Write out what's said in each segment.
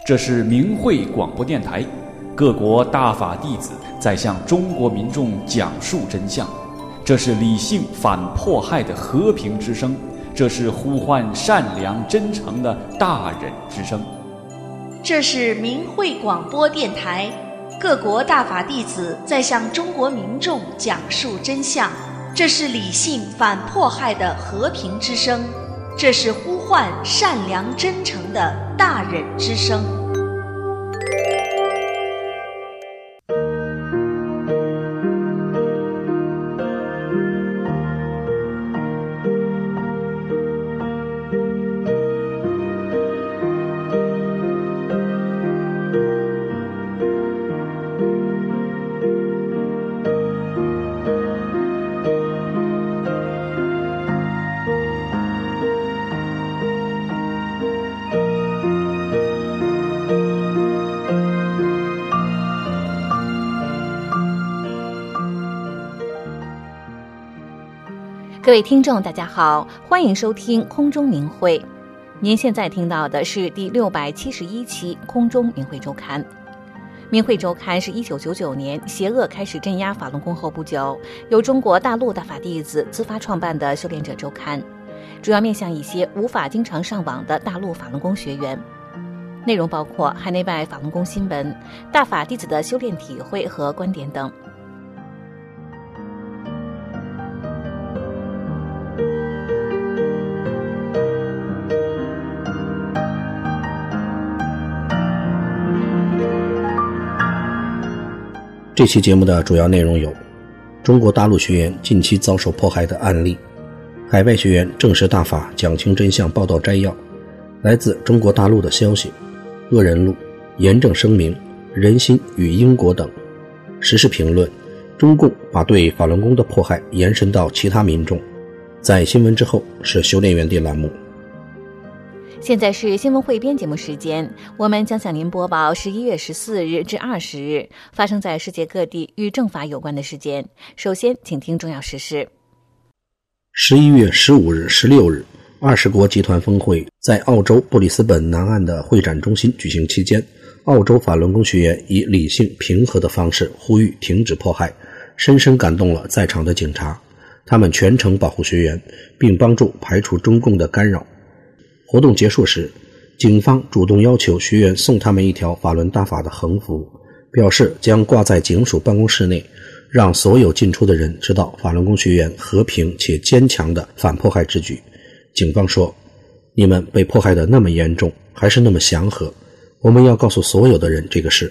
这是明慧广播电台，各国大法弟子在向中国民众讲述真相。这是理性反迫害的和平之声，这是呼唤善良真诚的大忍之声。 这是明慧广播电台，各国大法弟子在向中国民众讲述真相。这是理性反迫害的和平之声，这是呼唤善良真诚的大忍之声。 各位听众大家好，欢迎收听空中明慧。您现在听到的是第671期空中明慧周刊。明慧周刊是1999年邪恶开始镇压法轮功后不久，由中国大陆大法弟子自发创办的修炼者周刊，主要面向一些无法经常上网的大陆法轮功学员。内容包括海内外法轮功新闻、大法弟子的修炼体会和观点等。 这期节目的主要内容有：中国大陆学员近期遭受迫害的案例，海外学员证实大法讲清真相报道摘要，来自中国大陆的消息，恶人录、严正声明、人心与英国等。时事评论：中共把对法轮功的迫害延伸到其他民众。在新闻之后是修炼园地栏目。 现在是新闻汇编节目时间，我们将向您播报11月14日至20日发生在世界各地与正法有关的事件。首先请听重要时事。 11月15日、16日，20国集团峰会在澳洲布里斯本南岸的会展中心举行期间，澳洲法轮功学员以理性平和的方式呼吁停止迫害，深深感动了在场的警察，他们全程保护学员，并帮助排除中共的干扰。活动结束时，警方主动要求学员送他们一条法轮大法的横幅，表示将挂在警署办公室内，让所有进出的人知道法轮功学员和平且坚强的反迫害之举。警方说，你们被迫害得那么严重，还是那么祥和，我们要告诉所有的人这个事。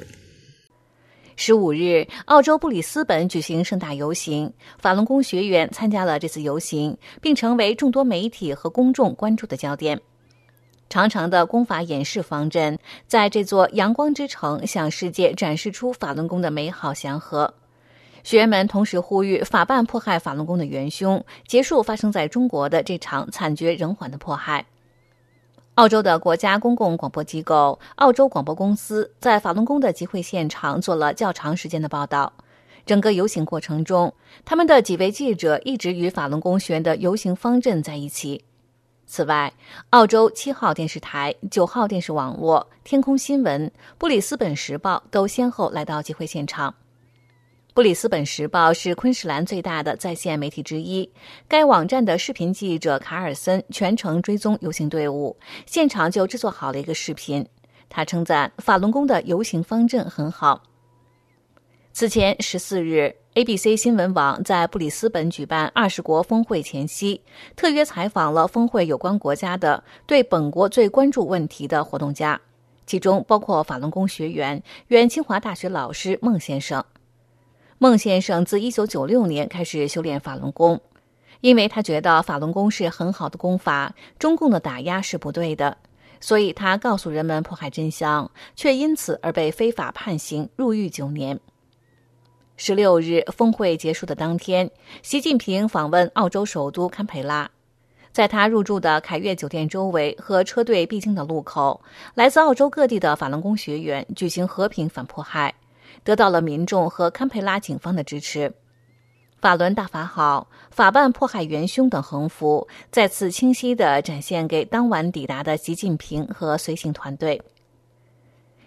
15日，澳洲布里斯本举行盛大游行，法轮功学员参加了这次游行，并成为众多媒体和公众关注的焦点。长长的功法演示方阵在这座阳光之城向世界展示出法轮功的美好祥和。学员们同时呼吁法办迫害法轮功的元凶，结束发生在中国的这场惨绝人寰的迫害。澳洲的国家公共广播机构澳洲广播公司在法轮功的集会现场做了较长时间的报道。整个游行过程中，他们的几位记者一直与法轮功学员的游行方阵在一起。此外，澳洲7号电视台、9号电视网络、天空新闻、布里斯本时报都先后来到集会现场。布里斯本时报是昆士兰最大的在线媒体之一，该网站的视频记者卡尔森全程追踪游行队伍，现场就制作好了一个视频。他称赞法轮功的游行方阵很好。此前14日，ABC 新闻网在布里斯本举办20国峰会前夕，特约采访了峰会有关国家的对本国最关注问题的活动家，其中包括法轮功学员、原清华大学老师孟先生。孟先生自1996年开始修炼法轮功，因为他觉得法轮功是很好的功法，中共的打压是不对的，所以他告诉人们迫害真相，却因此而被非法判刑入狱9年。16日，峰会结束的当天，习近平访问澳洲首都堪培拉。在他入住的凯悦酒店周围和车队必经的路口，来自澳洲各地的法轮功学员举行和平反迫害，得到了民众和堪培拉警方的支持。法轮大法好，法办迫害元凶等横幅再次清晰地展现给当晚抵达的习近平和随行团队。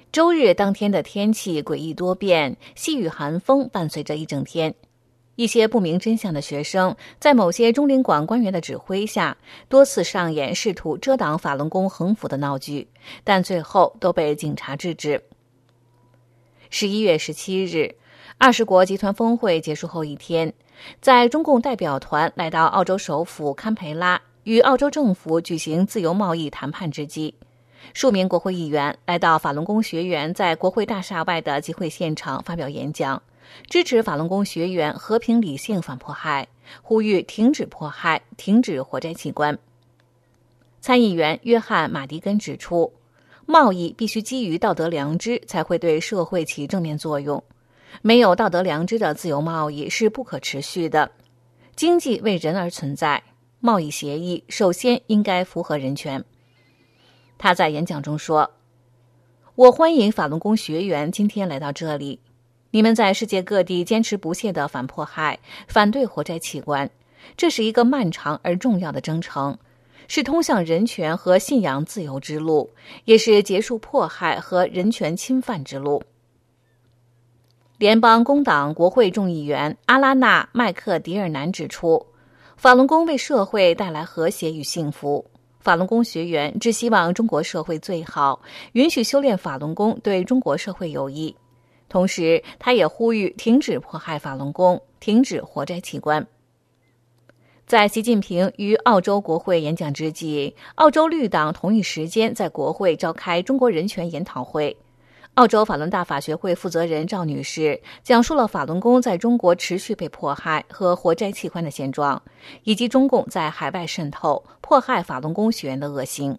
周日当天的天气诡异多变，细雨寒风伴随着一整天。一些不明真相的学生在某些中领馆官员的指挥下，多次上演试图遮挡法轮功横幅的闹剧，但最后都被警察制止。11月17日，20国集团峰会结束后一天，在中共代表团来到澳洲首府堪培拉与澳洲政府举行自由贸易谈判之际，数名国会议员来到法轮功学员在国会大厦外的集会现场发表演讲，支持法轮功学员和平理性反迫害，呼吁停止迫害，停止活摘器官。参议员约翰·马迪根指出，贸易必须基于道德良知，才会对社会起正面作用。没有道德良知的自由贸易是不可持续的。经济为人而存在，贸易协议首先应该符合人权。他在演讲中说，我欢迎法轮功学员今天来到这里，你们在世界各地坚持不懈地反迫害，反对活摘器官，这是一个漫长而重要的征程，是通向人权和信仰自由之路，也是结束迫害和人权侵犯之路。联邦工党国会众议员阿拉纳·麦克迪尔南指出，法轮功为社会带来和谐与幸福。法轮功学员只希望中国社会最好，允许修炼法轮功对中国社会有益。同时，他也呼吁停止迫害法轮功，停止活摘器官。在习近平于澳洲国会演讲之际，澳洲绿党同一时间在国会召开中国人权研讨会。澳洲法轮大法学会负责人赵女士讲述了法轮功在中国持续被迫害和活摘器官的现状，以及中共在海外渗透、迫害法轮功学员的恶行。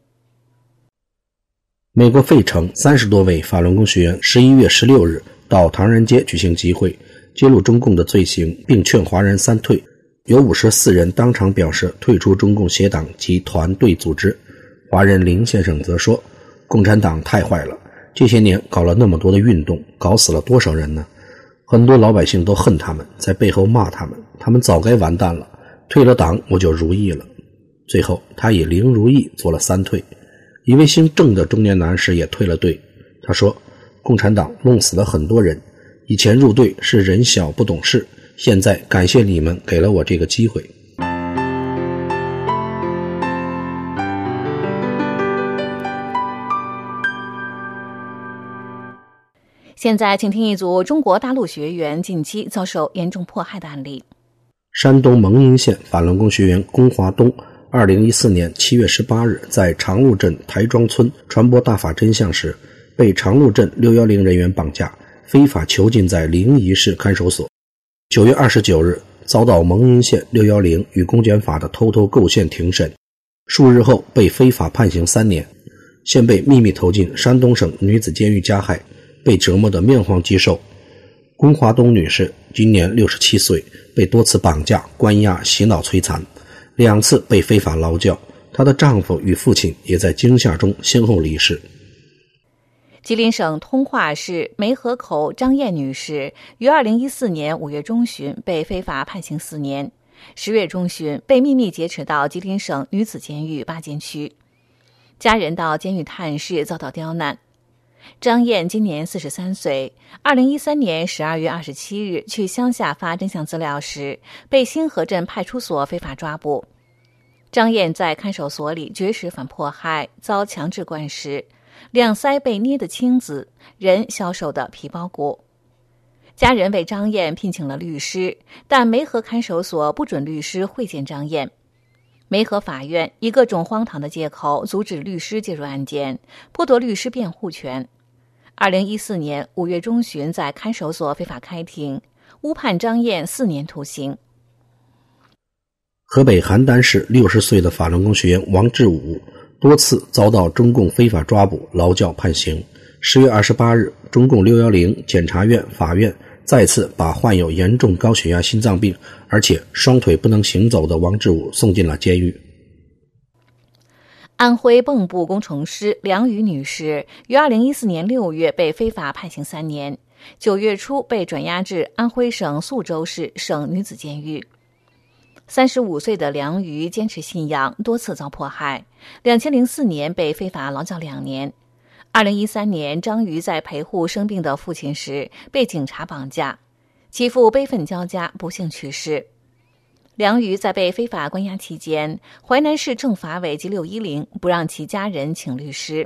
美国费城30多位法轮功学员11月16日到唐人街举行集会，揭露中共的罪行，并劝华人三退。有54人当场表示退出中共协党及团队组织。华人林先生则说，共产党太坏了，这些年搞了那么多的运动，搞死了多少人呢？很多老百姓都恨他们，在背后骂他们，他们早该完蛋了，退了党我就如意了。最后他以零如意做了3退。一位姓郑的中年男士也退了队，他说，共产党弄死了很多人，以前入队是人小不懂事，现在感谢你们给了我这个机会。 现在请听一组中国大陆学员近期遭受严重迫害的案例。 山东蒙阴县法轮功学员龚华东2014年7月18日在长鹿镇台庄村传播大法真相时，被长鹿镇610人员绑架，非法囚禁在临沂市看守所。9月29日遭到蒙阴县610与公检法的偷偷构陷庭审，数日后被非法判刑3年，现被秘密投进山东省女子监狱加害，被折磨得面黄肌瘦。龚华东女士今年67岁，被多次绑架、关押、洗脑摧残，2次被非法劳教。她的丈夫与父亲也在惊吓中先后离世。 吉林省通化市梅河口张燕女士于2014年5月中旬被非法判刑4年，10月中旬被秘密劫持到吉林省女子监狱巴监区，家人到监狱探视遭到刁难。张燕今年43岁，2013年12月27日去乡下发真相资料时，被新河镇派出所非法抓捕。张燕在看守所里绝食反迫害，遭强制灌食，2腮被捏得青紫，人消瘦的皮包骨。家人为张燕聘请了律师，但梅河看守所不准律师会见张燕。梅河法院以各种荒唐的借口阻止律师介入案件，剥夺律师辩护权。2014年5月中旬在看守所非法开庭，误判张燕4年徒刑。 河北邯郸市60岁的法轮功学员王志武多次遭到中共非法抓捕、劳教判刑。10月28日，中共610检察院、法院再次把患有严重高血压、心脏病，而且双腿不能行走的王志武送进了监狱。 安徽蚌埠工程师梁宇女士于2014年6月被非法判刑3年，9月初被转押至安徽省宿州市省女子监狱。35岁的梁宇坚持信仰，多次遭迫害。2004年被非法劳教2年。 2013年，张瑜在陪护生病的父亲时被警察绑架，其父悲愤交加，不幸去世。梁瑜在被非法关押期间，淮南市政法委及610不让其家人请律师。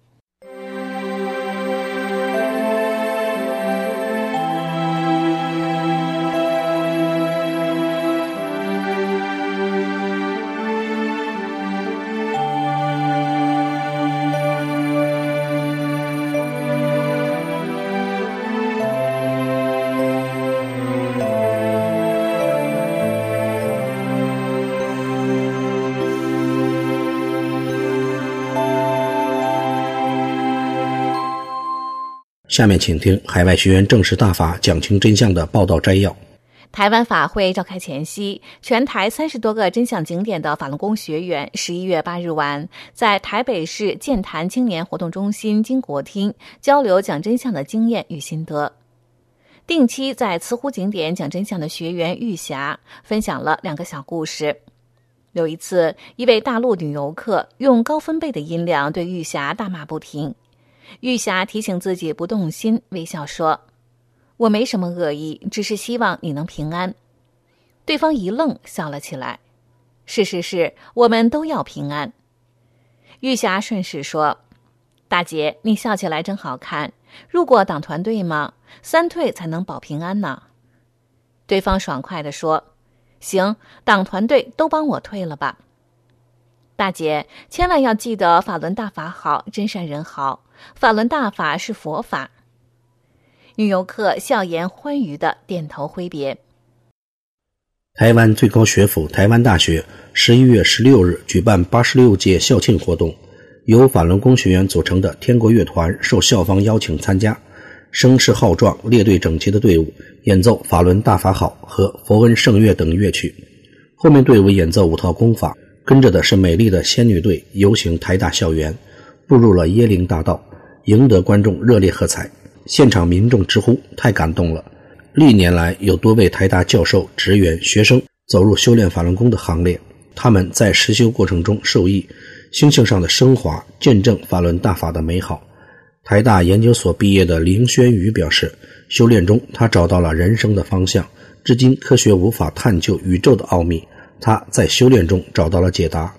下面请听海外学员正式大法讲清真相的报道摘要。 台湾法会召开前夕，全台30多个真相景点的法轮功学员11月8日晚在台北市健谈青年活动中心经国厅交流讲真相的经验与心得。定期在慈湖景点讲真相的学员玉霞分享了2个小故事。有一次，一位大陆女游客用高分贝的音量对玉霞大骂不停。玉霞提醒自己不动心，微笑说：“我没什么恶意，只是希望你能平安。”对方一愣，笑了起来：“是，我们都要平安。”玉霞顺势说：“大姐，你笑起来真好看，入过党团队吗？3退才能保平安呢。”对方爽快地说：“行，党团队都帮我退了吧。”大姐，千万要记得法轮大法好，真善人好，法轮大法是佛法。女游客笑颜欢愉地点头挥别。 台湾最高学府台湾大学11月16日举办86届校庆活动，由法轮功学员组成的天国乐团受校方邀请参加，声势浩壮，列队整齐的队伍演奏法轮大法好和佛恩圣乐等乐曲，后面队伍演奏5套功法，跟着的是美丽的仙女队游行台大校园，步入了椰林大道，赢得观众热烈喝彩。现场民众直呼太感动了。历年来有多位台大教授、职员、学生走入修炼法轮功的行列，他们在实修过程中受益，心性上的升华，见证法轮大法的美好。台大研究所毕业的林轩宇表示，修炼中他找到了人生的方向，至今科学无法探究宇宙的奥秘，他在修炼中找到了解答。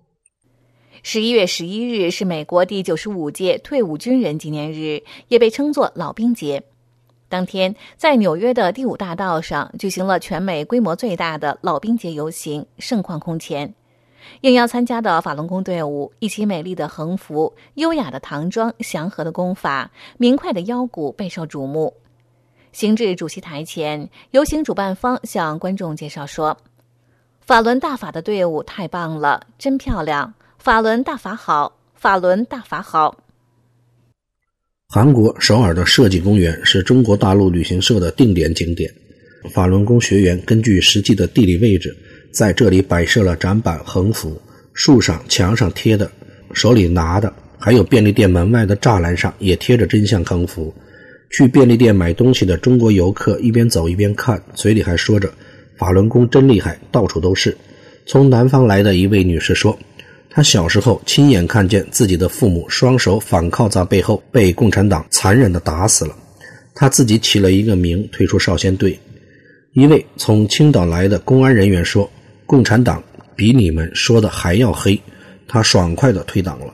11月11日是美国第95届退伍军人纪念日，也被称作老兵节。当天，在纽约的第5大道上举行了全美规模最大的老兵节游行，盛况空前。应邀参加的法轮功队伍，一起美丽的横幅、优雅的唐装、祥和的功法、明快的腰鼓备受瞩目。行至主席台前，游行主办方向观众介绍说：“法轮大法的队伍太棒了，真漂亮！法轮大法好，法轮大法好。” 韩国首尔的设计公园是中国大陆旅行社的定点景点，法轮功学员根据实际的地理位置，在这里摆设了展板、横幅，树上、墙上贴的，手里拿的，还有便利店门外的栅栏上也贴着真相横幅。去便利店买东西的中国游客一边走一边看，嘴里还说着法轮功真厉害，到处都是。从南方来的一位女士说，她小时候亲眼看见自己的父母双手反靠在背后被共产党残忍地打死了，她自己起了一个名，退出少先队。一位从青岛来的公安人员说，共产党比你们说的还要黑，他爽快地退党了。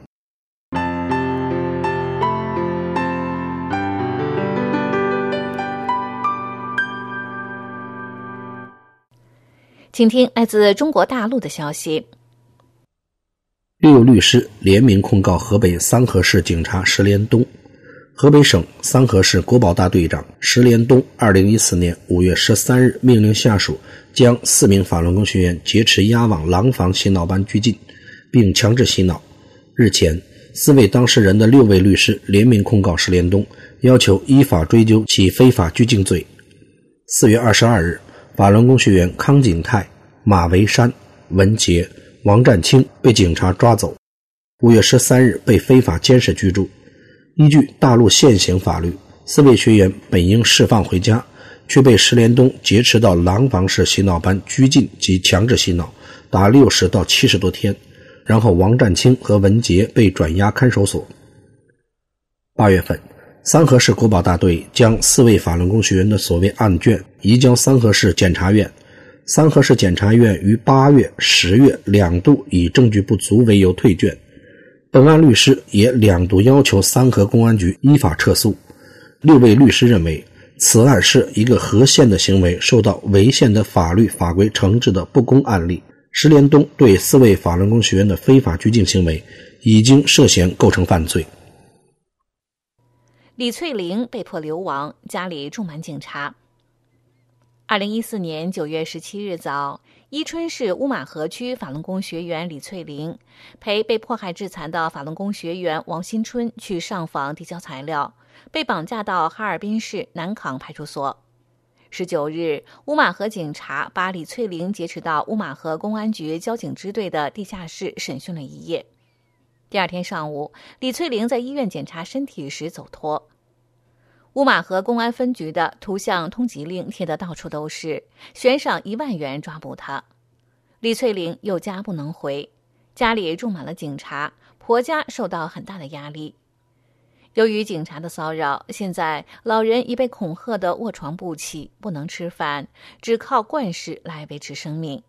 请听来自中国大陆的消息。 6律师联名控告河北三河市警察石连东。河北省三河市国保大队长石连东2014年5月13日命令下属将4名法轮功学员劫持押往廊坊洗脑班拘禁，并强制洗脑。日前，4位当事人的6位律师联名控告石连东，要求依法追究其非法拘禁罪。4月22日，法轮功学员康景泰、马维山、文杰、王占清被警察抓走，5月13日被非法监视居住。依据大陆现行法律，4位学员本应释放回家，却被石连东劫持到廊坊市洗脑班拘禁及强制洗脑，达60到70多天，然后王占清和文杰被转押看守所。 8月份，三河市国保大队将4位法轮功学员的所谓案卷移交三河市检察院。三河市检察院于8月、10月2度以证据不足为由退卷。本案律师也2度要求三河公安局依法撤诉。6位律师认为，此案是一个合宪的行为受到违宪的法律法规惩治的不公案例。石连东对4位法轮功学员的非法拘禁行为已经涉嫌构成犯罪。 李翠玲被迫流亡，家里住满警察。2014年9月17日早，伊春市乌马河区法轮功学员李翠玲陪被迫害致残的法轮功学员王新春去上访递交材料，被绑架到哈尔滨市南康派出所。19日，乌马河警察把李翠玲劫持到乌马河公安局交警支队的地下室审讯了一夜。第二天上午，李翠玲在医院检查身体时走脱。乌马河公安分局的图像通缉令贴得到处都是，悬赏1万元抓捕他。李翠玲有家不能回，家里住满了警察，婆家受到很大的压力。由于警察的骚扰，现在老人已被恐吓得卧床不起，不能吃饭，只靠灌食来维持生命。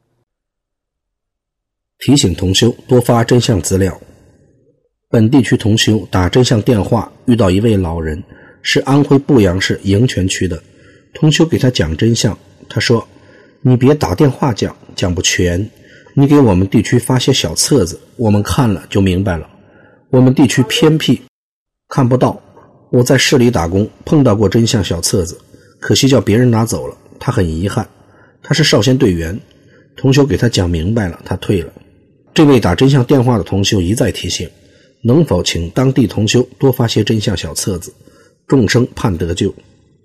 提醒同修多发真相资料。本地区同修打真相电话遇到一位老人，是安徽阜阳市营泉区的。同修给他讲真相，他说：“你别打电话讲，讲不全，你给我们地区发些小册子，我们看了就明白了。我们地区偏僻，看不到。我在市里打工，碰到过真相小册子，可惜叫别人拿走了，他很遗憾。他是少先队员。”同修给他讲明白了，他退了。这位打真相电话的同修一再提醒，能否请当地同修多发些真相小册子，众生盼得救。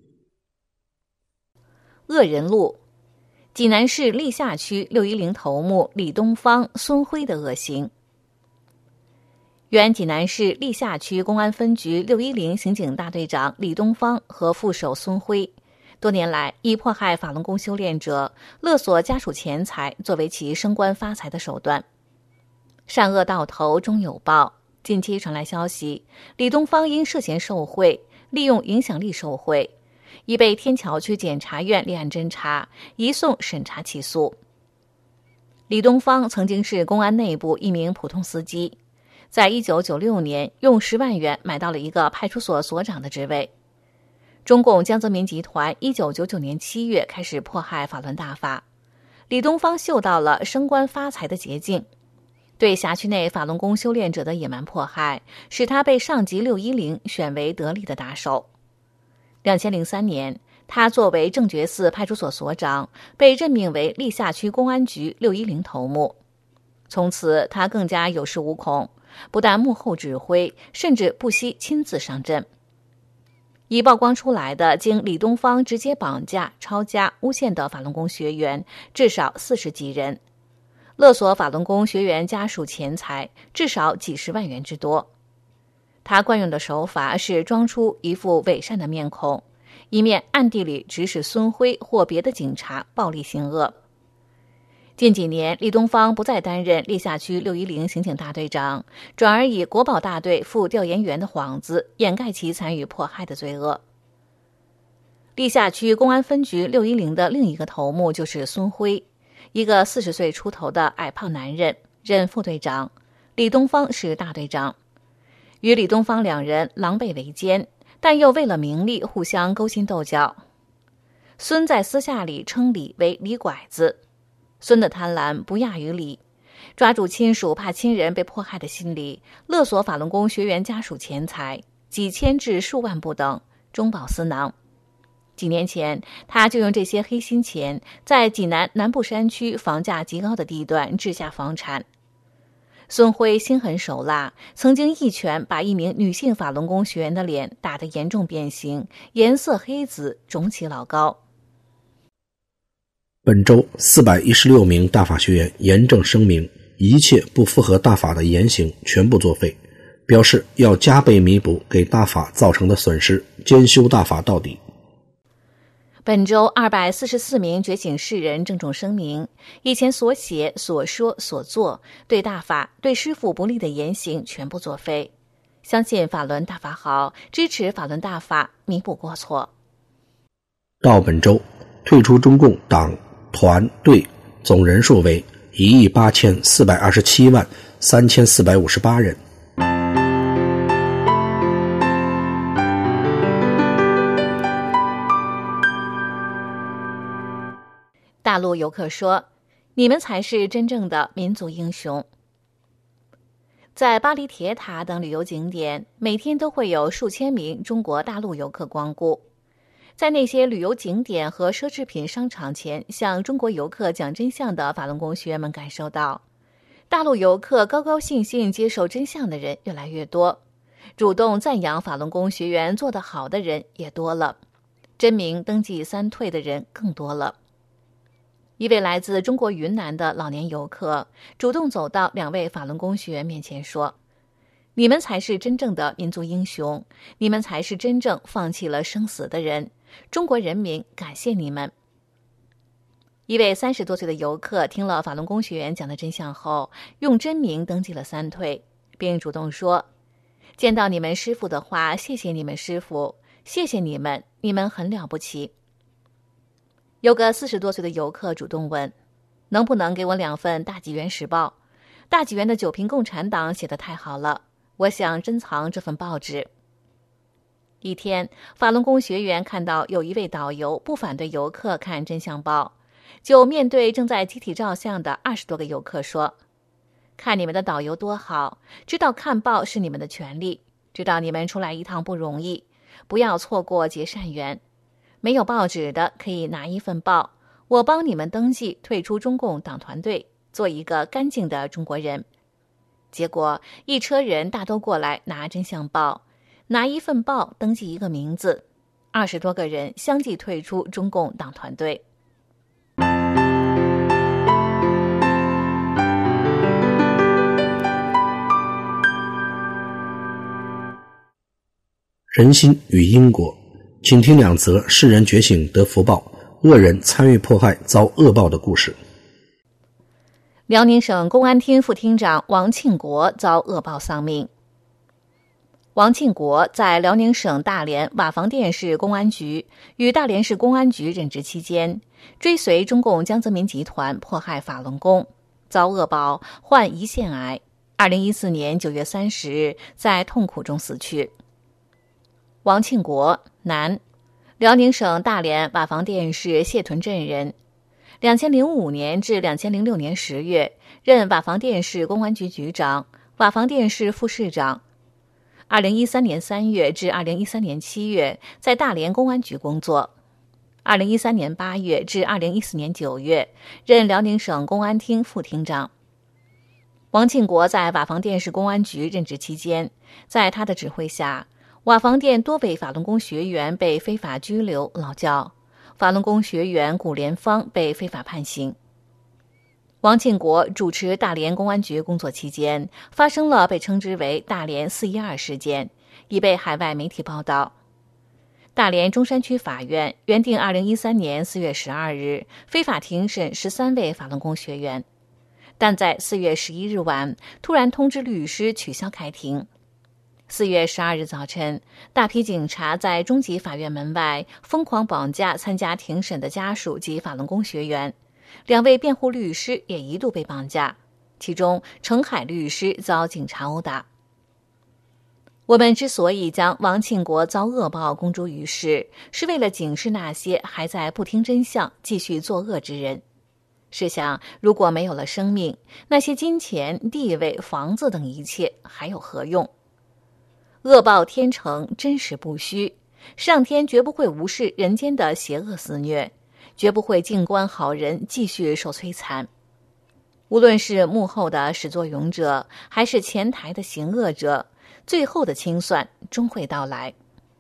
恶人路，济南市历下区610头目李东方、孙辉的恶行。原济南市历下区公安分局610刑警大队长李东方和副手孙辉，多年来以迫害法轮功修炼者、勒索家属钱财作为其升官发财的手段。善恶到头终有报。近期传来消息，李东方因涉嫌受贿，利用影响力受贿，已被天桥区检察院立案侦查，移送审查起诉。李东方曾经是公安内部一名普通司机，在1996年用10万元买到了一个派出所所长的职位。中共江泽民集团1999年7月开始迫害法轮大法，李东方嗅到了升官发财的捷径。对辖区内法轮功修炼者的野蛮迫害，使他被上级610选为得力的打手。2003年，他作为正觉寺派出所所长，被任命为历下区公安局610头目。从此，他更加有恃无恐，不但幕后指挥，甚至不惜亲自上阵。已曝光出来的经李东方直接绑架、抄家、诬陷的法轮功学员至少40几人。勒索法轮功学员家属钱财至少几十万元之多。他惯用的手法是装出一副伪善的面孔，一面暗地里指使孙辉或别的警察暴力行恶。近几年，李东方不再担任历下区610刑警大队长，转而以国保大队副调研员的幌子掩盖其参与迫害的罪恶。历下区公安分局610的另一个头目就是孙辉，一个40岁出头的矮胖男人，任副队长，李东方是大队长。与李东方两人狼狈为奸，但又为了名利互相勾心斗角。孙在私下里称李为李拐子，孙的贪婪不亚于李，抓住亲属怕亲人被迫害的心理，勒索法轮功学员家属钱财，几千至数万不等，中饱私囊。几年前，他就用这些黑心钱，在济南南部山区房价极高的地段置下房产。孙辉心狠手辣，曾经一拳把一名女性法轮功学员的脸打得严重变形，颜色黑紫，肿起老高。 本周416名大法学员严正声明，一切不符合大法的言行全部作废，表示要加倍弥补给大法造成的损失，坚修大法到底。 本周244名觉醒世人郑重声明，以前所写、所说、所做对大法、对师父不利的言行全部作废。 相信法轮大法好，支持法轮大法，弥补过错。 到本周，退出中共党团队总人数为184273458人。 大陆游客说：“你们才是真正的民族英雄。”在巴黎铁塔等旅游景点，每天都会有数千名中国大陆游客光顾。在那些旅游景点和奢侈品商场前向中国游客讲真相的法轮功学员们感受到，大陆游客高高兴兴接受真相的人越来越多，主动赞扬法轮功学员做得好的人也多了，真名登记3退的人更多了。一位来自中国云南的老年游客主动走到2位法轮功学员面前说：“你们才是真正的民族英雄，你们才是真正放弃了生死的人，中国人民感谢你们。”一位30多岁的游客听了法轮功学员讲的真相后，用真名登记了3退，并主动说：“见到你们师父的话，谢谢你们师父，谢谢你们，你们很了不起。”有个40多岁的游客主动问：“能不能给我2份大纪元时报？大纪元的九评共产党写得太好了，我想珍藏这份报纸。”一天，法轮功学员看到有一位导游不反对游客看真相报，就面对正在集体照相的20多个游客说：“看你们的导游多好，知道看报是你们的权利，知道你们出来一趟不容易，不要错过结善缘。没有报纸的可以拿1份报，我帮你们登记退出中共党团队，做一个干净的中国人。”结果一车人大都过来拿真相报，拿1份报登记1个名字，20多个人相继退出中共党团队。 人心与因果，请听2则世人觉醒得福报，恶人参与迫害遭恶报的故事。 辽宁省公安厅副厅长王庆国遭恶报丧命。王庆国在辽宁省大连瓦房店市公安局与大连市公安局任职期间，追随中共江泽民集团迫害法轮功，遭恶报，患胰腺癌。2014年9月30日在痛苦中死去。王庆国，男，辽宁省大连瓦房店市谢屯镇人。2005年至2006年10月，任瓦房店市公安局局长、瓦房店市副市长。2013年3月至2013年7月，在大连公安局工作。2013年8月至2014年9月，任辽宁省公安厅副厅长。王庆国在瓦房店市公安局任职期间，在他的指挥下，瓦房店多位法轮功学员被非法拘留劳教，法轮功学员古连芳被非法判刑。王庆国主持大连公安局工作期间，发生了被称之为大连412事件，已被海外媒体报道。大连中山区法院原定2013年4月12日非法庭审13位法轮功学员，但在4月11日晚突然通知律师取消开庭。4月12日早晨，大批警察在中级法院门外疯狂绑架参加庭审的家属及法轮功学员，2位辩护律师也一度被绑架，其中程海律师遭警察殴打。我们之所以将王庆国遭恶报公诸于世，是为了警示那些还在不听真相继续作恶之人。试想，如果没有了生命，那些金钱、地位、房子等一切还有何用？恶报天成，真实不虚，上天绝不会无视人间的邪恶肆虐，绝不会静观好人继续受摧残。无论是幕后的始作俑者，还是前台的行恶者，最后的清算终会到来。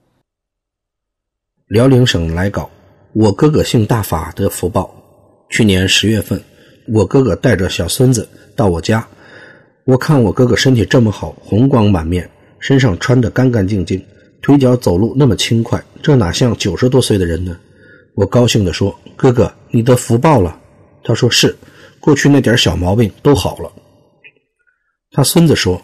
辽宁省来稿：我哥哥姓大法得福报。去年10月份，我哥哥带着小孙子到我家，我看我哥哥身体这么好，红光满面，身上穿得干干净净，腿脚走路那么轻快，这哪像90多岁的人呢？我高兴地说：哥哥，你得福报了。他说是，过去那点小毛病都好了。他孙子说：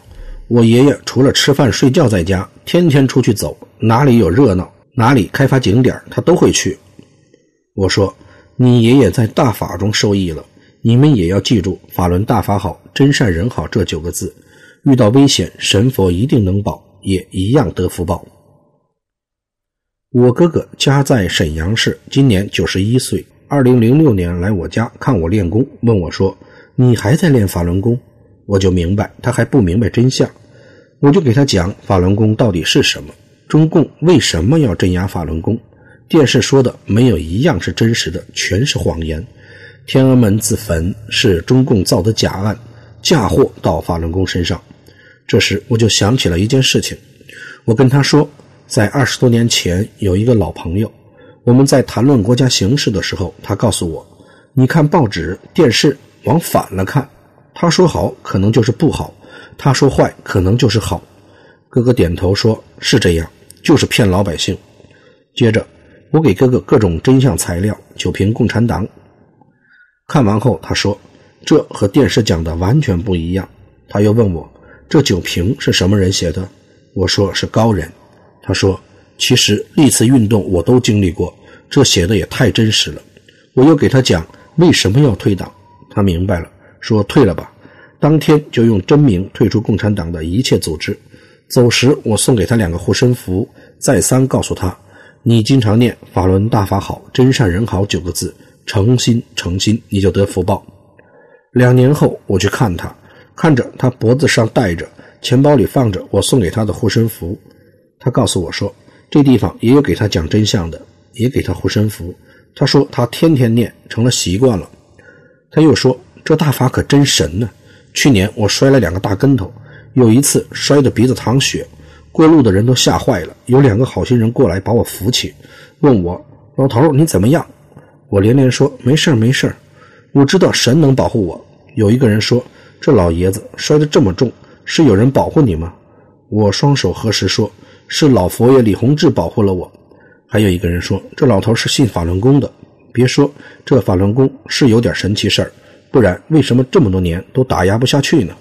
我爷爷除了吃饭睡觉在家，天天出去走，哪里有热闹，哪里开发景点，他都会去。我说，你爷爷在大法中受益了，你们也要记住法轮大法好，真善人好这9个字，遇到危险，神佛一定能保，也一样得福报。我哥哥家在沈阳市，今年91岁，2006年来我家看我练功，问我说，你还在练法轮功？我就明白他还不明白真相，我就给他讲法轮功到底是什么，中共为什么要镇压法轮功，电视说的没有一样是真实的，全是谎言。天安门自焚是中共造的假案，嫁祸到法轮功身上。这时我就想起了一件事情，我跟他说，在20多年前有一个老朋友，我们在谈论国家形势的时候，他告诉我，你看报纸电视往反了看，他说好可能就是不好，他说坏可能就是好。哥哥点头说，是这样，就是骗老百姓。接着我给哥哥各种真相材料，就凭共产党。看完后他说，这和电视讲的完全不一样。他又问我，这9评是什么人写的？我说是高人。他说，其实历次运动我都经历过，这写的也太真实了。我又给他讲为什么要退党，他明白了，说退了吧，当天就用真名退出共产党的一切组织。走时我送给他2个护身符，再三告诉他，你经常念法轮大法好，真善人好9个字，诚心诚心，你就得福报。2年后我去看他，看着他脖子上戴着，钱包里放着我送给他的护身符，他告诉我说，这地方也有给他讲真相的，也给他护身符。他说他天天念，成了习惯了。他又说，这大法可真神呢。去年我摔了2个大跟头，有一次摔得鼻子淌血，过路的人都吓坏了，有2个好心人过来把我扶起，问我，老头你怎么样？我连连说，没事没事，我知道神能保护我。有一个人说，这老爷子摔得这么重，是有人保护你吗？我双手合十说，是老佛爷李洪志保护了我。还有一个人说，这老头是信法轮功的。别说，这法轮功是有点神奇事儿，不然为什么这么多年都打压不下去呢？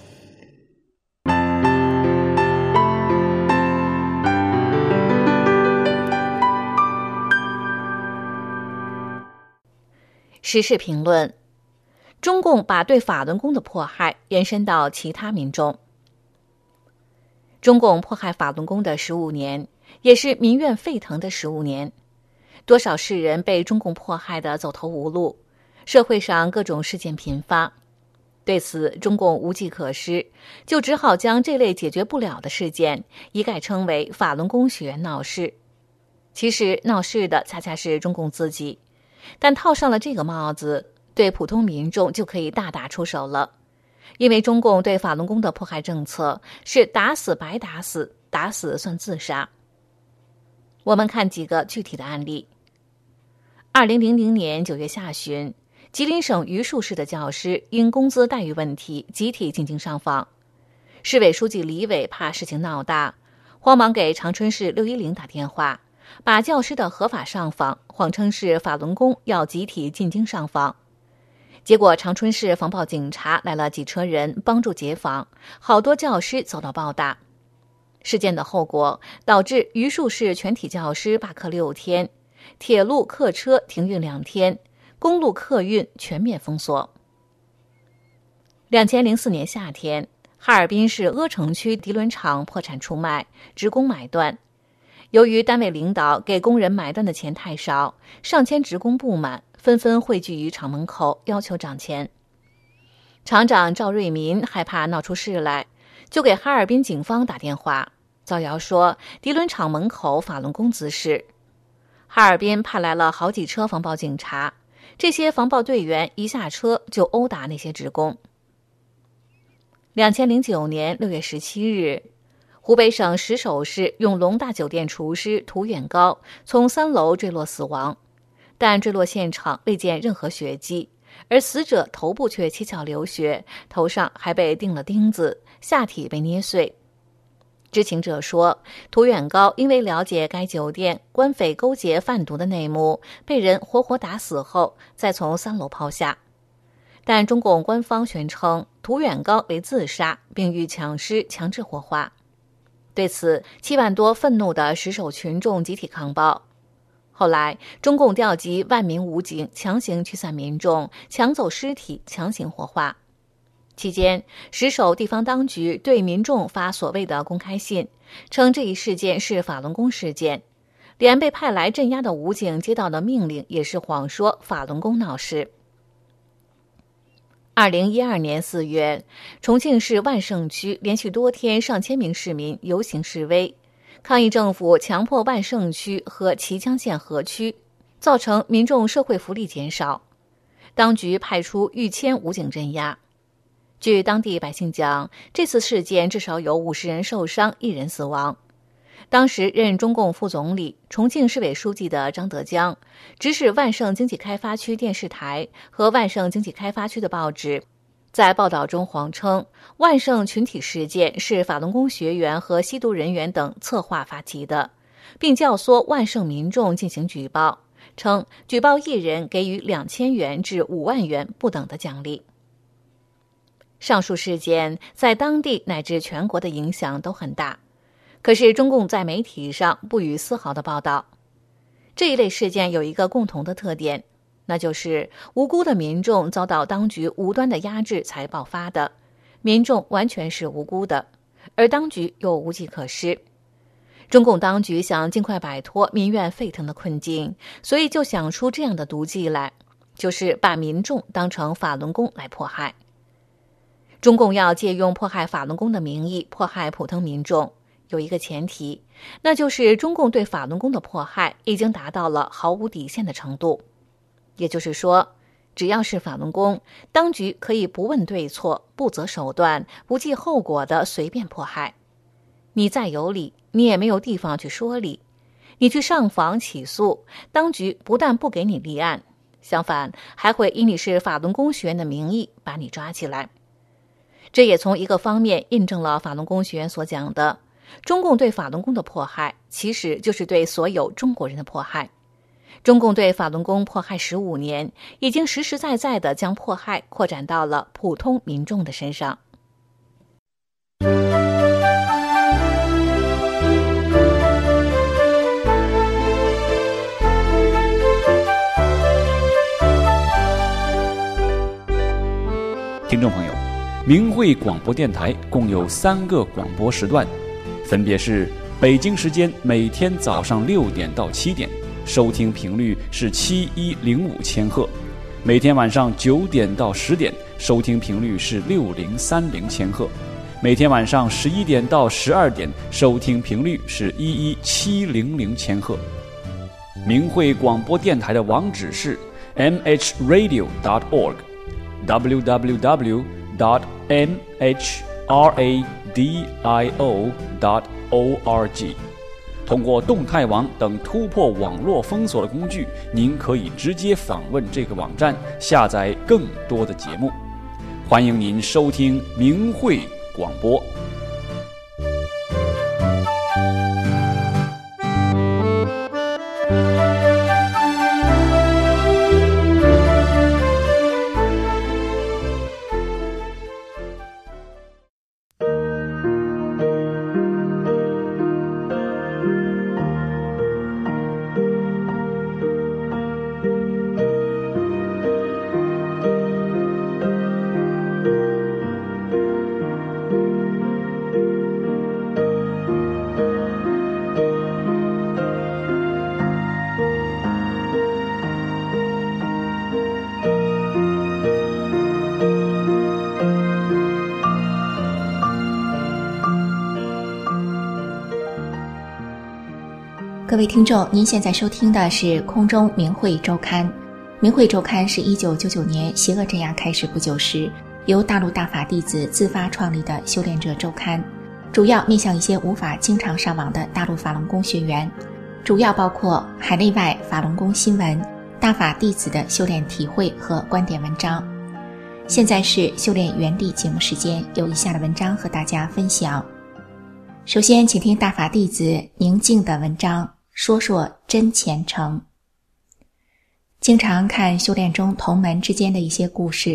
时事评论：中共把对法轮功的迫害延伸到其他民众。中共迫害法轮功的15年，也是民怨沸腾的15年。多少世人被中共迫害得走投无路，社会上各种事件频发。对此，中共无计可施，就只好将这类解决不了的事件一概称为法轮功学员闹事。其实闹事的恰恰是中共自己，但套上了这个帽子，对普通民众就可以大打出手了。因为中共对法轮功的迫害政策是打死白打死，打死算自杀。我们看几个具体的案例。2000年9月下旬，吉林省榆树市的教师因工资待遇问题集体进京上访。市委书记李伟怕事情闹大，慌忙给长春市610打电话，把教师的合法上访谎称是法轮功要集体进京上访。结果长春市防暴警察来了几车人帮助解访，好多教师遭到暴打。事件的后果导致榆树市全体教师罢课6天，铁路客车停运2天，公路客运全面封锁。2004年夏天，哈尔滨市阿城区涤纶厂破产出卖，职工买断。由于单位领导给工人买断的钱太少，上千职工不满，纷纷汇聚于厂门口，要求涨钱。厂长赵瑞民害怕闹出事来，就给哈尔滨警方打电话，造谣说涤纶厂门口法轮功滋事。哈尔滨派来了好几车防暴警察，这些防暴队员一下车就殴打那些职工。2009年6月17日，湖北省石首市永隆大酒店厨师涂远高从3楼坠落死亡，但坠落现场未见任何血迹，而死者头部却七窍流血，头上还被钉了钉子，下体被捏碎。知情者说，涂远高因为了解该酒店官匪勾结贩毒的内幕，被人活活打死后再从3楼抛下。 但中共官方宣称涂远高为自杀，并欲抢尸强制火化。对此，7万多愤怒的石首群众集体抗暴。后来，中共调集万名武警，强行驱散民众，抢走尸体，强行火化。期间，石首地方当局对民众发所谓的公开信，称这一事件是法轮功事件，连被派来镇压的武警接到的命令也是谎说法轮功闹事。2012年4月，重庆市万盛区连续多天上千名市民游行示威，抗议政府强迫万盛区和綦江县合区，造成民众社会福利减少。当局派出逾千武警镇压。据当地百姓讲，这次事件至少有50人受伤，1人死亡。当时任中共副总理、重庆市委书记的张德江，指使万盛经济开发区电视台和万盛经济开发区的报纸，在报道中谎称万盛群体事件是法轮功学员和吸毒人员等策划发起的，并教唆万盛民众进行举报，称举报1人给予2000元至5万元不等的奖励。上述事件在当地乃至全国的影响都很大，可是中共在媒体上不予丝毫的报道。这一类事件有一个共同的特点，那就是无辜的民众遭到当局无端的压制才爆发的，民众完全是无辜的，而当局又无计可施。中共当局想尽快摆脱民怨沸腾的困境，所以就想出这样的毒计来，就是把民众当成法轮功来迫害。中共要借用迫害法轮功的名义迫害普通民众，有一个前提，那就是中共对法轮功的迫害已经达到了毫无底线的程度。也就是说，只要是法轮功，当局可以不问对错，不择手段，不计后果的随便迫害。你再有理，你也没有地方去说理。你去上访起诉，当局不但不给你立案，相反还会以你是法轮功学员的名义把你抓起来。这也从一个方面印证了法轮功学员所讲的，中共对法轮功的迫害其实就是对所有中国人的迫害。中共对法轮功迫害15年，已经实实在在地将迫害扩展到了普通民众的身上。 听众朋友，明慧广播电台共有3个广播时段，分别是北京时间每天早上6点到7点，收听频率是7105千赫；每天晚上9点到10点，收听频率是6030千赫；每天晚上11点到12点，收听频率是11700千赫。明慧广播电台的网址是 mhradio.org，www.mhradio.org。通过动态网等突破网络封锁的工具，您可以直接访问这个网站，下载更多的节目。欢迎您收听明慧广播。 各位听众，您现在收听的是空中明慧周刊。明慧周刊是1999年邪恶镇压开始不久时，由大陆大法弟子自发创立的修炼者周刊，主要面向一些无法经常上网的大陆法轮功学员，主要包括海内外法轮功新闻、大法弟子的修炼体会和观点文章。现在是修炼原地节目时间，有以下的文章和大家分享。首先请听大法弟子宁静的文章，说说真虔诚。经常看修炼中同门之间的一些故事，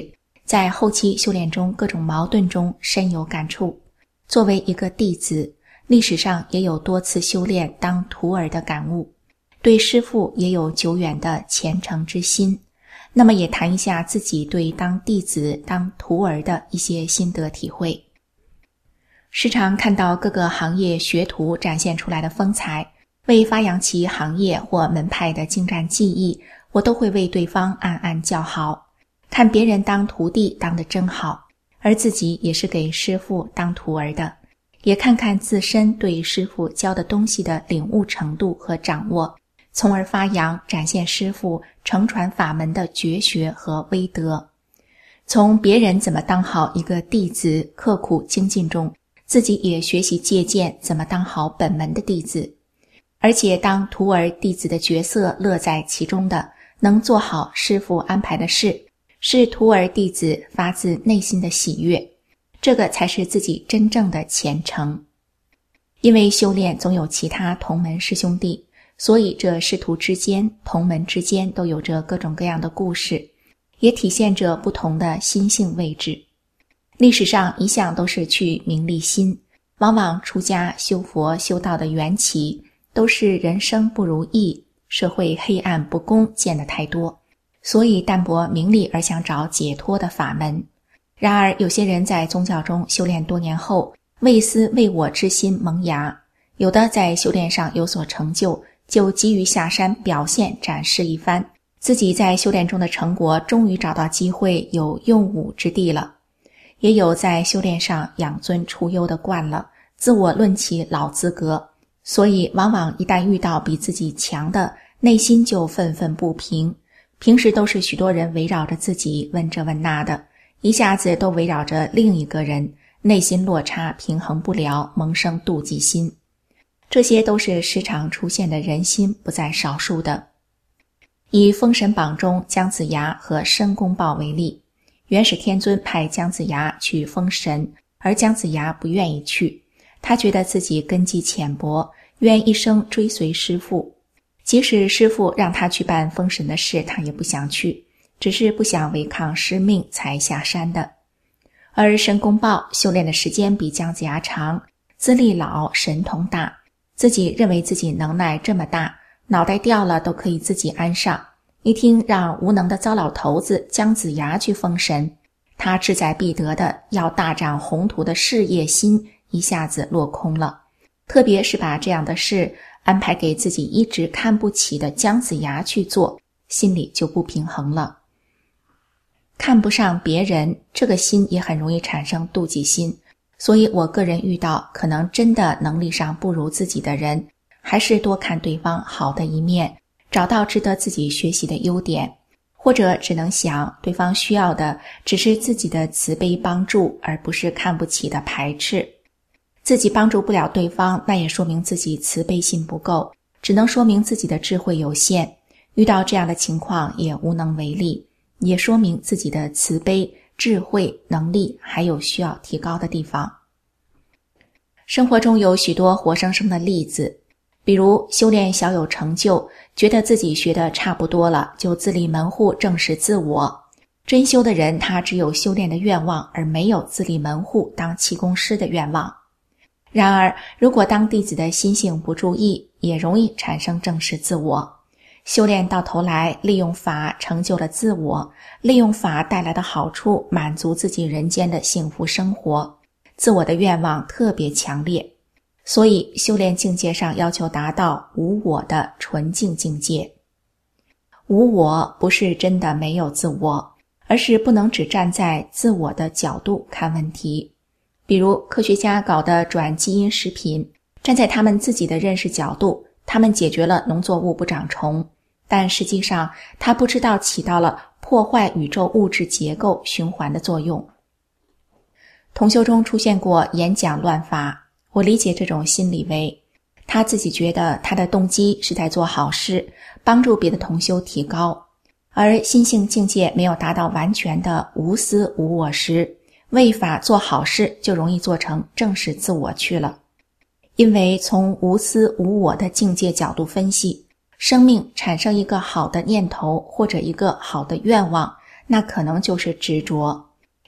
在后期修炼中各种矛盾中深有感触。作为一个弟子，历史上也有多次修炼当徒儿的感悟，对师父也有久远的虔诚之心。那么也谈一下自己对当弟子当徒儿的一些心得体会。时常看到各个行业学徒展现出来的风采，为发扬其行业或门派的精湛技艺，我都会为对方暗暗叫好。看别人当徒弟当得真好，而自己也是给师父当徒儿的，也看看自身对师父教的东西的领悟程度和掌握，从而发扬展现师父承传法门的绝学和威德。从别人怎么当好一个弟子刻苦精进中，自己也学习借鉴怎么当好本门的弟子。而且当徒儿弟子的角色乐在其中的，能做好师父安排的事，是徒儿弟子发自内心的喜悦，这个才是自己真正的虔诚。因为修炼总有其他同门师兄弟，所以这师徒之间、同门之间都有着各种各样的故事，也体现着不同的心性位置。历史上一向都是去名利心，往往出家修佛修道的缘起都是人生不如意，社会黑暗不公见得太多，所以淡泊名利而想找解脱的法门。然而有些人在宗教中修炼多年后，为私为我之心萌芽，有的在修炼上有所成就，就急于下山表现展示一番，自己在修炼中的成果终于找到机会有用武之地了。也有在修炼上养尊处优的惯了，自我论起老资格，所以往往一旦遇到比自己强的，内心就愤愤不平。平时都是许多人围绕着自己问这问那的，一下子都围绕着另一个人，内心落差平衡不了，萌生妒忌心。这些都是时常出现的人心不在少数的。以《封神榜》中姜子牙和申公豹为例，元始天尊派姜子牙去封神，而姜子牙不愿意去，他觉得自己根基浅薄，愿一生追随师父。即使师父让他去办封神的事，他也不想去，只是不想违抗师命才下山的。而申公豹修炼的时间比姜子牙长，资历老，神通大，自己认为自己能耐这么大，脑袋掉了都可以自己安上。一听让无能的糟老头子姜子牙去封神，他志在必得的要大展宏图的事业心一下子落空了。特别是把这样的事安排给自己一直看不起的姜子牙去做，心里就不平衡了。看不上别人，这个心也很容易产生妒忌心，所以我个人遇到可能真的能力上不如自己的人，还是多看对方好的一面，找到值得自己学习的优点，或者只能想对方需要的只是自己的慈悲帮助，而不是看不起的排斥。自己帮助不了对方，那也说明自己慈悲心不够，只能说明自己的智慧有限，遇到这样的情况也无能为力，也说明自己的慈悲、智慧、能力还有需要提高的地方。生活中有许多活生生的例子，比如修炼小有成就，觉得自己学得差不多了，就自立门户正视自我。真修的人，他只有修炼的愿望，而没有自立门户当气功师的愿望。然而如果当弟子的心性不注意，也容易产生正视自我。修炼到头来，利用法成就了自我，利用法带来的好处满足自己人间的幸福生活，自我的愿望特别强烈。所以修炼境界上要求达到无我的纯净境界。无我不是真的没有自我，而是不能只站在自我的角度看问题。比如科学家搞的转基因食品，站在他们自己的认识角度，他们解决了农作物不长虫，但实际上他不知道起到了破坏宇宙物质结构循环的作用。同修中出现过演讲乱发，我理解这种心理为他自己觉得他的动机是在做好事，帮助别的同修提高，而心性境界没有达到完全的无私无我时，为法做好事就容易做成正视自我去了。因为从无私无我的境界角度分析，生命产生一个好的念头或者一个好的愿望，那可能就是执着，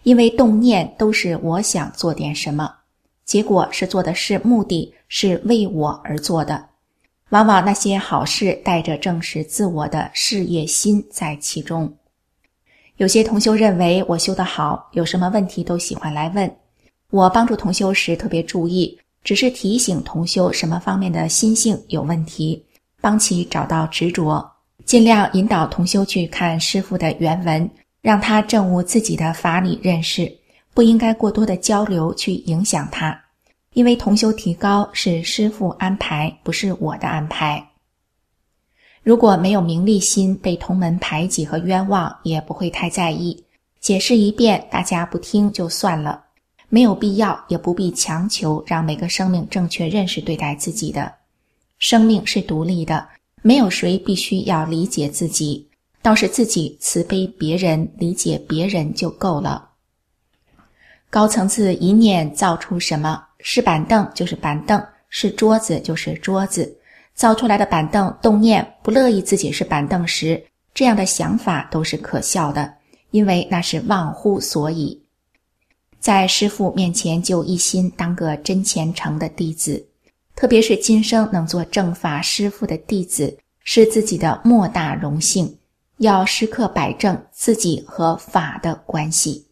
因为动念都是我想做点什么，结果是做的事目的是为我而做的。往往那些好事带着正视自我的事业心在其中。有些同修认为我修得好，有什么问题都喜欢来问。我帮助同修时特别注意，只是提醒同修什么方面的心性有问题，帮其找到执着，尽量引导同修去看师父的原文，让他证悟自己的法理认识，不应该过多的交流去影响他。因为同修提高是师父安排，不是我的安排。如果没有名利心，被同门排挤和冤枉，也不会太在意。解释一遍，大家不听就算了，没有必要，也不必强求让每个生命正确认识对待自己的。生命是独立的，没有谁必须要理解自己，倒是自己慈悲别人，理解别人就够了。高层次一念造出什么，是板凳就是板凳，是桌子就是桌子。造出来的板凳动念不乐意自己是板凳时，这样的想法都是可笑的，因为那是忘乎所以。在师父面前就一心当个真虔诚的弟子，特别是今生能做正法师父的弟子，是自己的莫大荣幸，要时刻摆正自己和法的关系。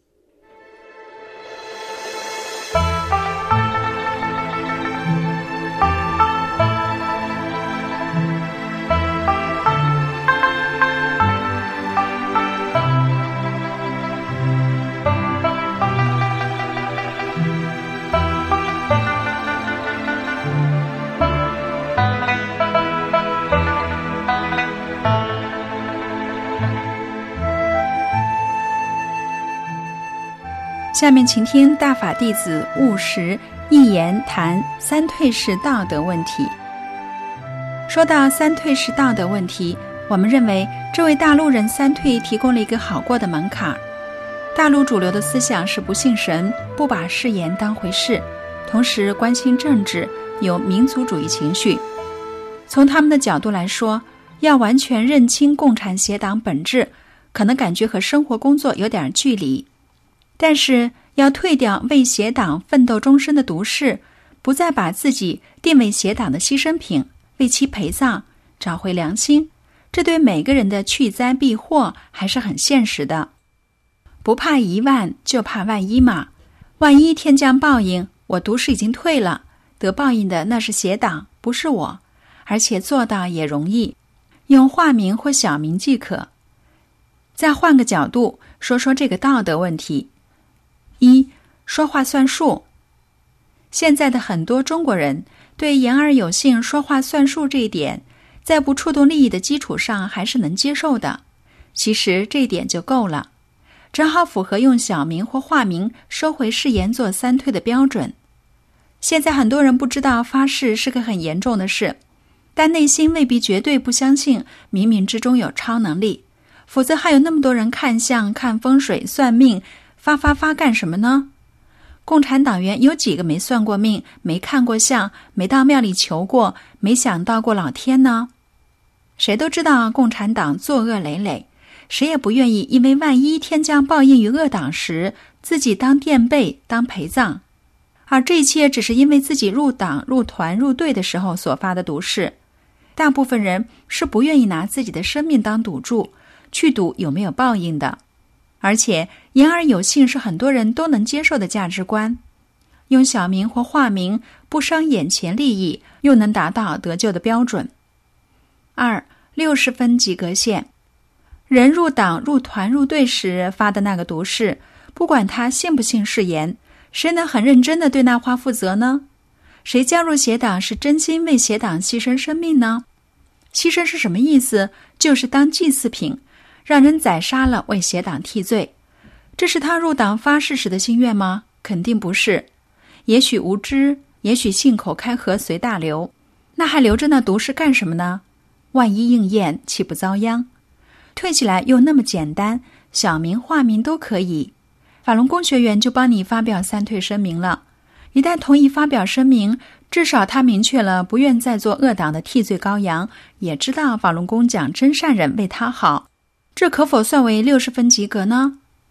下面请听大法弟子悟实一言谈三退世道德问题。说到三退世道德问题，我们认为这位大陆人三退提供了一个好过的门槛。大陆主流的思想是不信神，不把誓言当回事，同时关心政治，有民族主义情绪。从他们的角度来说，要完全认清共产邪党本质，可能感觉和生活工作有点距离。但是要退掉为邪党奋斗终身的毒誓，不再把自己定为邪党的牺牲品，为其陪葬，找回良心，这对每个人的去灾避祸还是很现实的。不怕一万，就怕万一嘛。万一天降报应，我毒誓已经退了，得报应的那是邪党，不是我，而且做到也容易，用化名或小名即可。再换个角度说说这个道德问题。一、说话算数。现在的很多中国人对言而有信、说话算数这一点，在不触动利益的基础上还是能接受的。其实这一点就够了，正好符合用小名或化名收回誓言做三退的标准。现在很多人不知道发誓是个很严重的事，但内心未必绝对不相信冥冥之中有超能力，否则还有那么多人看相、看风水、算命，发干什么呢？共产党员有几个没算过命、没看过相、没到庙里求过、没想到过老天呢？谁都知道共产党作恶累累，谁也不愿意因为万一天降报应于恶党时，自己当垫背、当陪葬。而这一切只是因为自己入党、入团、入队的时候所发的毒誓。大部分人是不愿意拿自己的生命当赌注，去赌有没有报应的。而且言而有信是很多人都能接受的价值观，用小名或化名不伤眼前利益，又能达到得救的标准。二、60分及格线。人入党、入团、入队时发的那个毒誓，不管他信不信誓言，谁能很认真地对那话负责呢？谁加入邪党是真心为邪党牺牲生命呢？牺牲是什么意思？就是当祭祀品，让人宰杀了为邪党替罪。这是他入党发誓时的心愿吗？肯定不是。也许无知，也许信口开河随大流，那还留着那毒誓干什么呢？万一应验，岂不遭殃？退起来又那么简单，小名化名都可以。法轮功学员就帮你发表三退声明了。一旦同意发表声明，至少他明确了不愿再做恶党的替罪羔羊，也知道法轮功讲真善人为他好。这可否算为60分及格呢？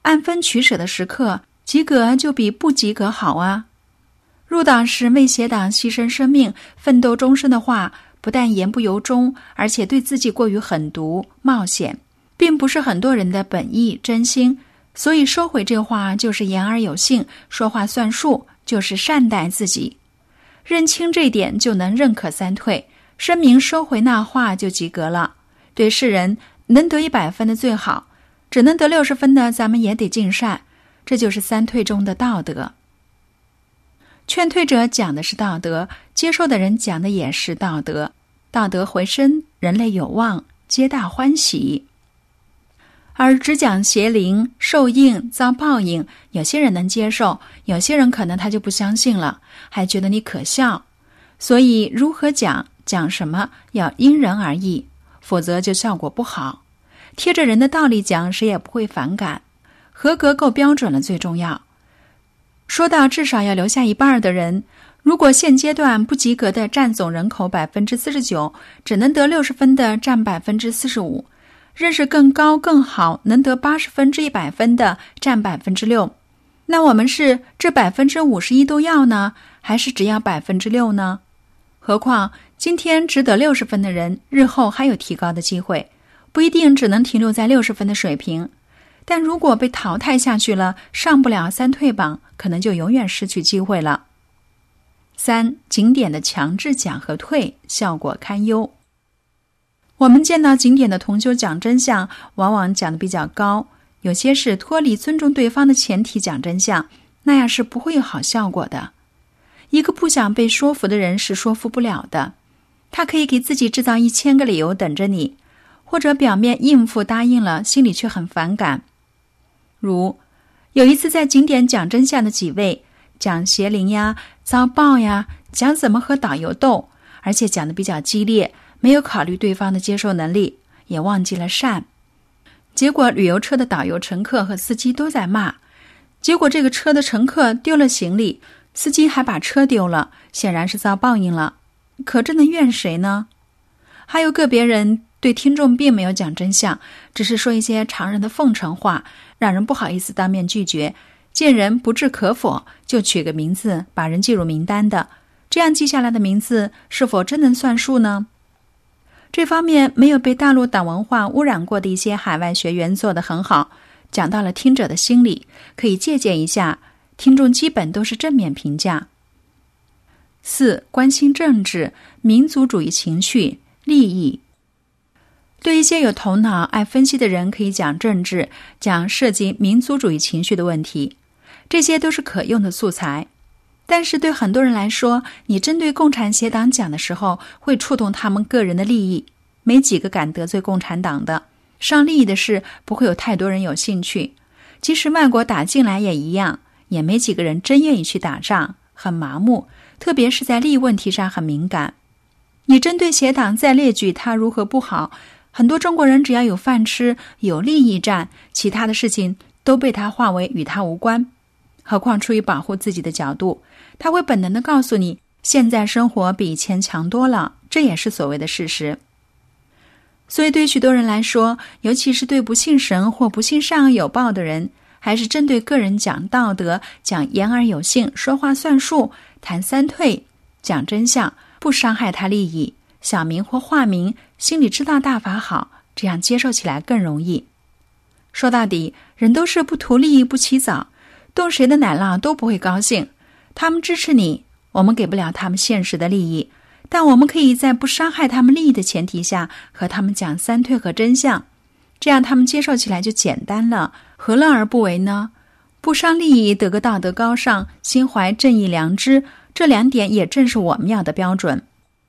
按分取舍的时刻，及格就比不及格好啊。入党时为邪党牺牲生命、奋斗终身的话，不但言不由衷，而且对自己过于狠毒、冒险，并不是很多人的本意真心。所以收回这话就是言而有信，说话算数，就是善待自己。认清这点，就能认可三退，声明收回那话就及格了。对世人，能得100分的最好，只能得60分的咱们也得尽善，这就是三退中的道德。劝退者讲的是道德，接受的人讲的也是道德。道德回升，人类有望，皆大欢喜。而只讲邪灵、受应、遭报应，有些人能接受，有些人可能他就不相信了，还觉得你可笑。所以如何讲什么要因人而异，否则就效果不好。贴着人的道理讲，谁也不会反感。合格够标准了最重要。说到至少要留下一半的人，如果现阶段不及格的占总人口 49%， 只能得60分的占 45%， 认识更高更好能得80分至100分的占 6%， 那我们是这 51% 都要呢，还是只要 6% 呢？何况今天只得60分的人，日后还有提高的机会，不一定只能停留在60分的水平。但如果被淘汰下去了，上不了三退榜，可能就永远失去机会了。3. 景点的强制讲和退，效果堪忧。我们见到景点的同修讲真相，往往讲得比较高，有些是脱离尊重对方的前提讲真相，那样是不会有好效果的。一个不想被说服的人是说服不了的，他可以给自己制造1000个理由等着你，或者表面应付答应了，心里却很反感。如有一次在景点讲真相的几位，讲邪灵呀、遭报呀，讲怎么和导游斗，而且讲得比较激烈，没有考虑对方的接受能力，也忘记了善。结果旅游车的导游、乘客和司机都在骂，结果这个车的乘客丢了行李，司机还把车丢了，显然是遭报应了。可这能怨谁呢？还有个别人对听众并没有讲真相，只是说一些常人的奉承话，让人不好意思当面拒绝，见人不置可否，就取个名字把人记入名单的，这样记下来的名字是否真能算数呢？这方面没有被大陆党文化污染过的一些海外学员做得很好，讲到了听者的心理，可以借鉴一下，听众基本都是正面评价。4. 关心政治、民族主义情绪、利益。对一些有头脑、爱分析的人，可以讲政治，讲涉及民族主义情绪的问题，这些都是可用的素材。但是对很多人来说，你针对共产邪党讲的时候，会触动他们个人的利益，没几个敢得罪共产党的，伤利益的事不会有太多人有兴趣。即使外国打进来也一样，也没几个人真愿意去打仗，很麻木，特别是在利益问题上很敏感。你针对邪党再列举它如何不好，很多中国人只要有饭吃，有利益占，其他的事情都被他化为与他无关。何况出于保护自己的角度，他会本能地告诉你，现在生活比以前强多了，这也是所谓的事实。所以对许多人来说，尤其是对不信神或不信善恶有报的人，还是针对个人讲道德，讲言而有信，说话算数，谈三退，讲真相，不伤害他利益，小名或化名，心里知道大法好，这样接受起来更容易。说到底，人都是不图利益不起早，动谁的奶酪都不会高兴。他们支持你，我们给不了他们现实的利益，但我们可以在不伤害他们利益的前提下，和他们讲三退和真相，这样他们接受起来就简单了，何乐而不为呢？不伤利益，得个道德高尚，心怀正义良知，这2点也正是我们要的标准。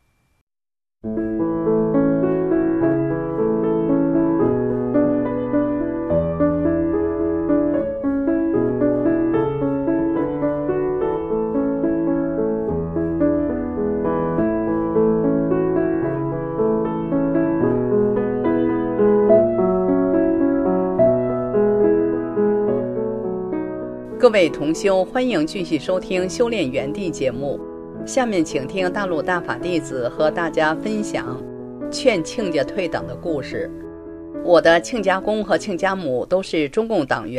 各位同修，欢迎继续收听修炼园地节目。下面请听大陆大法弟子和大家分享劝亲家退党的故事。我的亲家公和亲家母都是中共党员，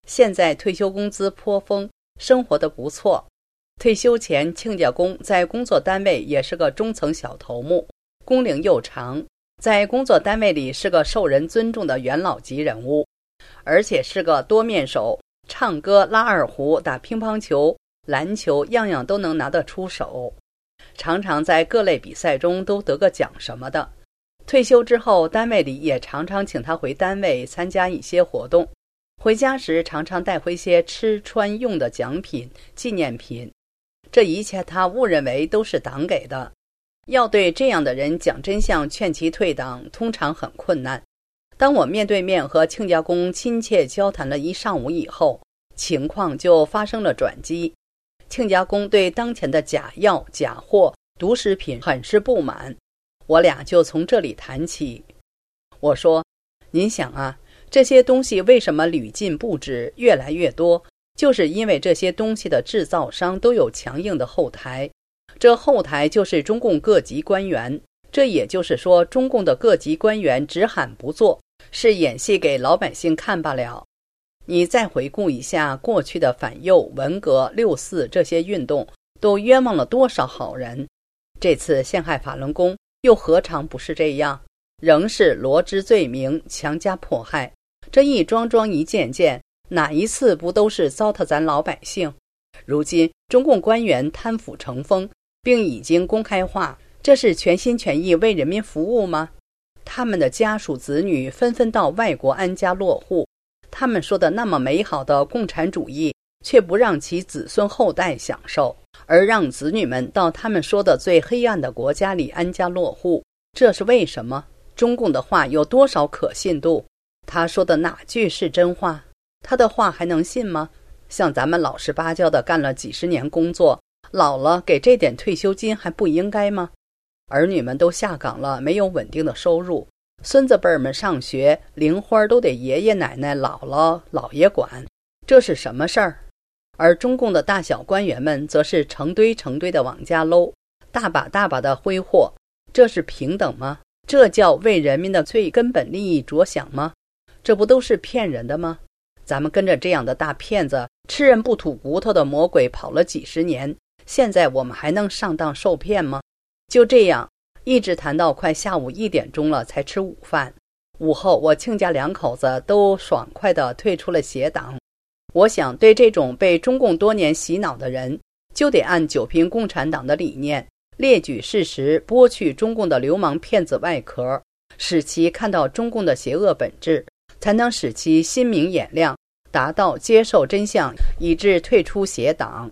现在退休工资颇丰，生活得不错。退休前，亲家公在工作单位也是个中层小头目，工龄又长，在工作单位里是个受人尊重的元老级人物，而且是个多面手，唱歌、拉二胡、打乒乓球、篮球，样样都能拿得出手，常常在各类比赛中都得个奖什么的。退休之后，单位里也常常请他回单位参加一些活动，回家时常常带回些吃穿用的奖品、纪念品，这一切他误认为都是党给的。要对这样的人讲真相，劝其退党，通常很困难。当我面对面和亲家公亲切交谈了一上午以后，情况就发生了转机。亲家公对当前的假药、假货、毒食品很是不满，我俩就从这里谈起。我说，您想啊，这些东西为什么屡禁不止，越来越多，就是因为这些东西的制造商都有强硬的后台，这后台就是中共各级官员。这也就是说，中共的各级官员只喊不做，是演戏给老百姓看罢了。你再回顾一下过去的反右、文革、六四这些运动，都冤枉了多少好人。这次陷害法轮功又何尝不是这样，仍是罗织罪名，强加迫害。这一桩桩一件件，哪一次不都是糟蹋咱老百姓？如今中共官员贪腐成风，并已经公开化，这是全心全意为人民服务吗？他们的家属子女纷纷到外国安家落户，他们说的那么美好的共产主义，却不让其子孙后代享受，而让子女们到他们说的最黑暗的国家里安家落户，这是为什么？中共的话有多少可信度？他说的哪句是真话？他的话还能信吗？像咱们老实巴交的干了几十年工作，老了给这点退休金还不应该吗？儿女们都下岗了，没有稳定的收入，孙子辈儿们上学，零花都得爷爷奶奶、姥姥姥爷管，这是什么事儿？而中共的大小官员们则是成堆成堆的往家搂，大把大把的挥霍，这是平等吗？这叫为人民的最根本利益着想吗？这不都是骗人的吗？咱们跟着这样的大骗子、吃人不吐骨头的魔鬼跑了几十年，现在我们还能上当受骗吗？就这样一直谈到快下午1点钟了才吃午饭。午后我亲家两口子都爽快地退出了协党。我想对这种被中共多年洗脑的人，就得按九评共产党的理念，列举事实，剥去中共的流氓骗子外壳，使其看到中共的邪恶本质，才能使其心明眼亮，达到接受真相，以致退出协党。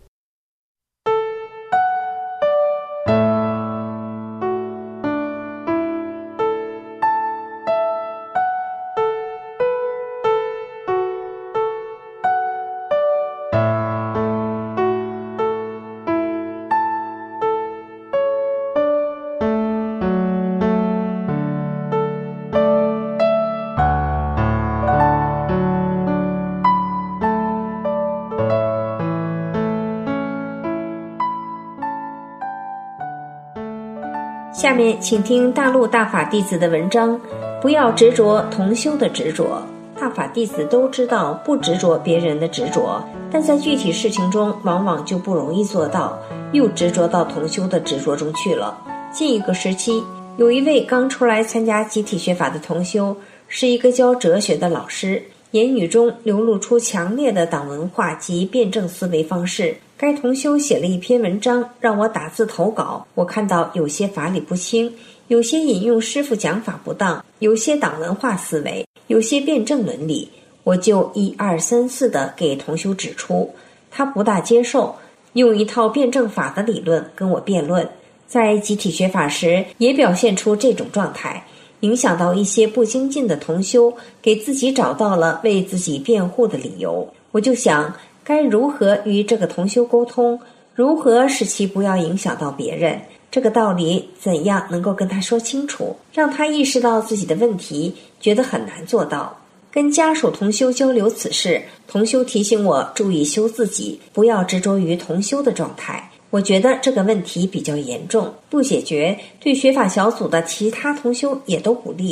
下面请听大陆大法弟子的文章，不要执着同修的执着。大法弟子都知道不执着别人的执着，但在具体事情中往往就不容易做到，又执着到同修的执着中去了。近一个时期，有一位刚出来参加集体学法的同修，是一个教哲学的老师，言语中流露出强烈的党文化及辩证思维方式。该同修写了一篇文章，让我打字投稿。我看到有些法理不清，有些引用师父讲法不当，有些党文化思维，有些辩证伦理，我就1、2、3、4的给同修指出。他不大接受，用一套辩证法的理论跟我辩论。在集体学法时也表现出这种状态，影响到一些不精进的同修，给自己找到了为自己辩护的理由。我就想该如何与这个同修沟通，如何使其不要影响到别人，这个道理怎样能够跟他说清楚，让他意识到自己的问题，觉得很难做到。跟家属同修交流此事，同修提醒我注意修自己，不要执着于同修的状态。我觉得这个问题比较严重，不解决对学法小组的其他同修也都不利。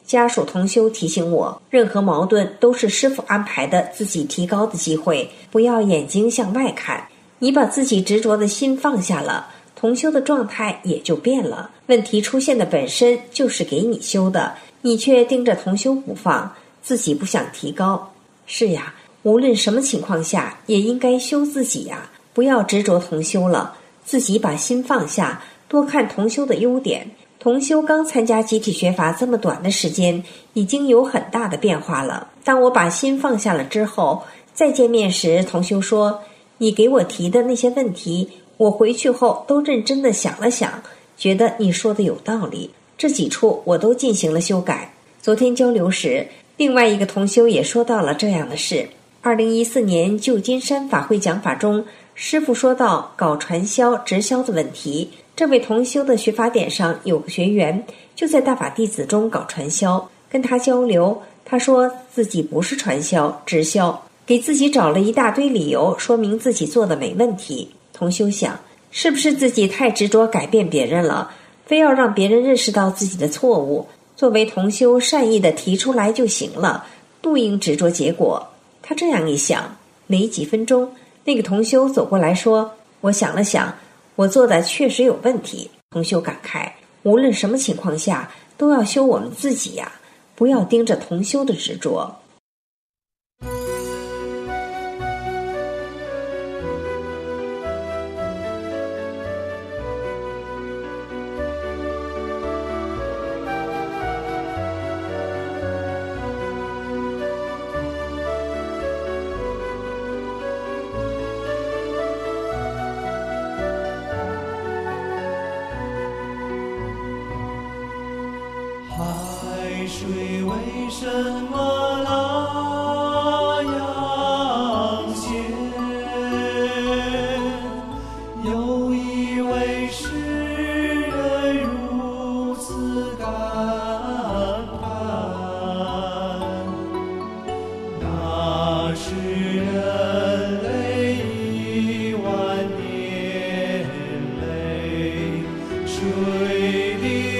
家属同修提醒我，任何矛盾都是师父安排的自己提高的机会，不要眼睛向外看。你把自己执着的心放下了，同修的状态也就变了。问题出现的本身就是给你修的，你却盯着同修不放，自己不想提高。是呀，无论什么情况下也应该修自己呀，不要执着同修了，自己把心放下，多看同修的优点。同修刚参加集体学法这么短的时间，已经有很大的变化了。当我把心放下了之后，再见面时，同修说，你给我提的那些问题，我回去后都认真地想了想，觉得你说的有道理，这几处我都进行了修改。昨天交流时，另外一个同修也说到了这样的事。2014年旧金山法会讲法中，师父说到搞传销直销的问题。这位同修的学法点上有个学员就在大法弟子中搞传销，跟他交流，他说自己不是传销直销，给自己找了一大堆理由，说明自己做的没问题。同修想，是不是自己太执着改变别人了，非要让别人认识到自己的错误？作为同修善意的提出来就行了，不应执着结果。他这样一想，没几分钟，那个同修走过来说，我想了想，我做的确实有问题。同修感慨，无论什么情况下都要修我们自己呀，不要盯着同修的执着。 水为什么那样咸？有一位诗人如此感叹，那是人类1万年泪水的